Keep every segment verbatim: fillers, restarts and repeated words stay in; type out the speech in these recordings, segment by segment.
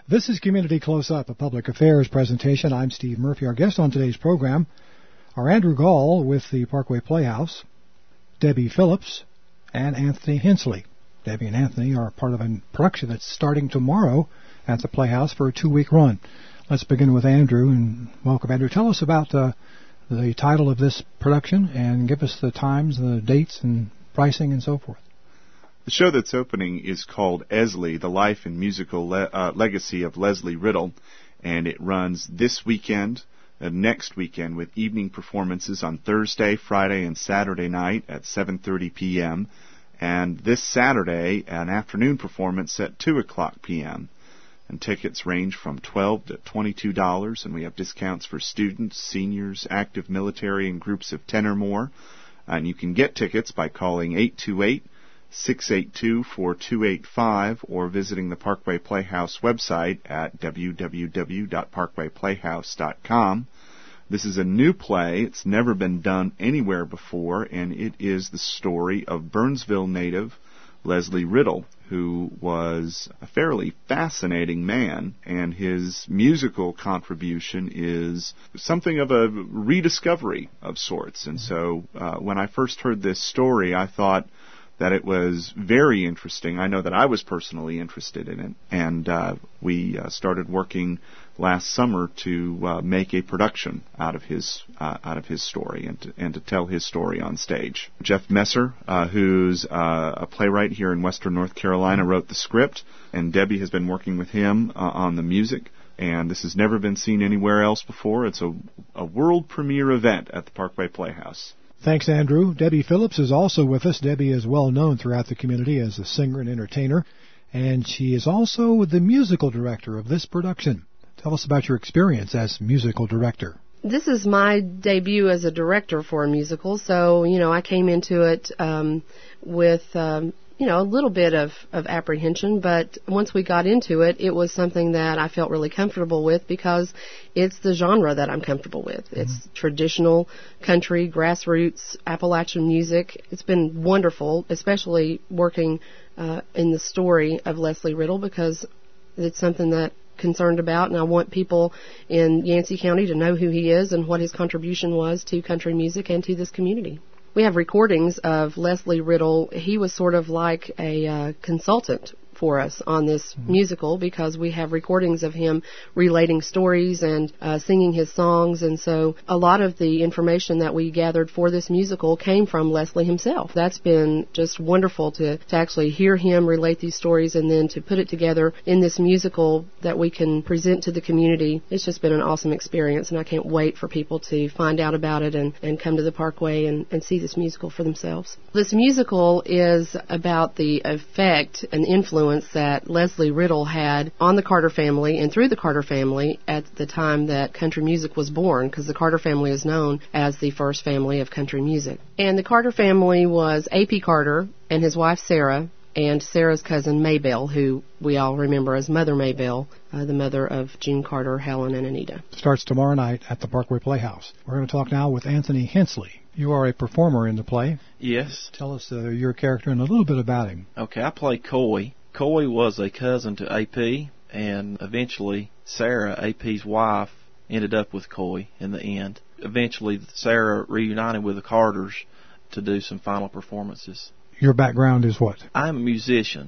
This is Community Close-Up, a public affairs presentation. I'm Steve Murphy. Our guests on today's program are Andrew Gall with the Parkway Playhouse, Debbie Phillips, and Anthony Hensley. Debbie and Anthony are part of a production that's starting tomorrow at the Playhouse for a two-week run. Let's begin with Andrew, and welcome, Andrew. Tell us about uh, the title of this production and give us the times, the dates, and pricing, and so forth. The show that's opening is called Esley, the life and musical le- uh, legacy of Leslie Riddle, and it runs this weekend, uh, next weekend, with evening performances on Thursday, Friday, and Saturday night at seven thirty p.m., and this Saturday, an afternoon performance at two o'clock p.m., and tickets range from twelve dollars to twenty-two dollars, and we have discounts for students, seniors, active military, and groups of ten or more. And you can get tickets by calling eight two eight, six eight two, four two eight five or visiting the Parkway Playhouse website at w w w dot parkway playhouse dot com. This is a new play. It's never been done anywhere before, and it is the story of Burnsville native Leslie Riddle, who was a fairly fascinating man, and his musical contribution is something of a rediscovery of sorts. And so uh, when I first heard this story, I thought that it was very interesting. I know that I was personally interested in it, and uh, we uh, started working last summer to uh, make a production out of his uh, out of his story and to, and to tell his story on stage. Jeff Messer, uh, who's uh, a playwright here in Western North Carolina, wrote the script, and Debbie has been working with him uh, on the music. And this has never been seen anywhere else before. It's a, a world premiere event at the Parkway Playhouse. Thanks, Andrew. Debbie Phillips is also with us. Debbie is well known throughout the community as a singer and entertainer, and she is also the musical director of this production. Tell us about your experience as musical director. This is my debut as a director for a musical, so, you know, I came into it um, with, um, you know, a little bit of, of apprehension, but once we got into it, it was something that I felt really comfortable with because it's the genre that I'm comfortable with. Mm-hmm. It's traditional country, grassroots, Appalachian music. It's been wonderful, especially working uh, in the story of Leslie Riddle, because it's something that concerned about, and I want people in Yancey County to know who he is and what his contribution was to country music and to this community. We have recordings of Leslie Riddle. He was sort of like a uh, consultant for us on this mm-hmm. musical, because we have recordings of him relating stories and uh, singing his songs, and so a lot of the information that we gathered for this musical came from Leslie himself. That's been just wonderful to, to actually hear him relate these stories and then to put it together in this musical that we can present to the community. It's just been an awesome experience, and I can't wait for people to find out about it and, and come to the Parkway and, and see this musical for themselves. This musical is about the effect and influence that Leslie Riddle had on the Carter family and through the Carter family at the time that country music was born, because the Carter family is known as the first family of country music. And the Carter family was A P Carter and his wife Sarah, and Sarah's cousin Maybelle, who we all remember as Mother Maybelle, uh, the mother of June Carter, Helen, and Anita. Starts tomorrow night at the Parkway Playhouse. We're going to talk now with Anthony Hensley. You are a performer in the play. Yes. Tell us uh, your character and a little bit about him. Okay, I play Coy. Coy was a cousin to A P, and eventually Sarah, A P's wife, ended up with Coy in the end. Eventually Sarah reunited with the Carters to do some final performances. Your background is what? I'm a musician,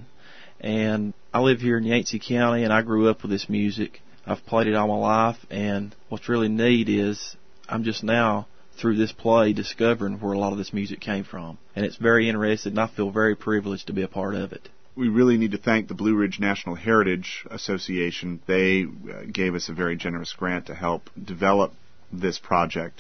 and I live here in Yancey County, and I grew up with this music. I've played it all my life, and what's really neat is I'm just now, through this play, discovering where a lot of this music came from. And it's very interesting, and I feel very privileged to be a part of it. We really need to thank the Blue Ridge National Heritage Association. They uh, gave us a very generous grant to help develop this project.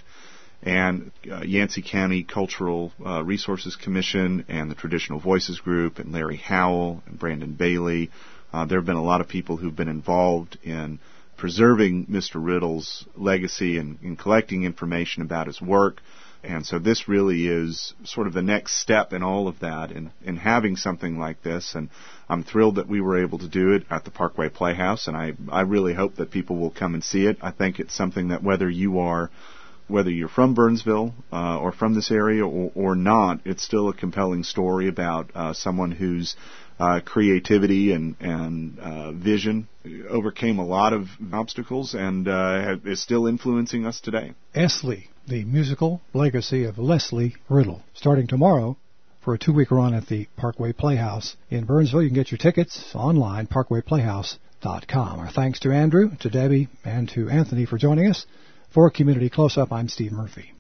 And uh, Yancey County Cultural uh, Resources Commission and the Traditional Voices Group and Larry Howell and Brandon Bailey. Uh, there have been a lot of people who've been involved in preserving Mister Riddle's legacy and in collecting information about his work. And so this really is sort of the next step in all of that, in, in having something like this. And I'm thrilled that we were able to do it at the Parkway Playhouse, and I, I really hope that people will come and see it. I think it's something that whether you are, whether you're from Burnsville uh, or from this area or, or not, it's still a compelling story about uh, someone who's uh, creativity and and uh, vision, overcame a lot of obstacles, and uh, have, is still influencing us today. Esley, the musical legacy of Leslie Riddle, starting tomorrow for a two-week run at the Parkway Playhouse in Burnsville. You can get your tickets online, parkway playhouse dot com. Our thanks to Andrew, to Debbie, and to Anthony for joining us. For Community Close-Up, I'm Steve Murphy.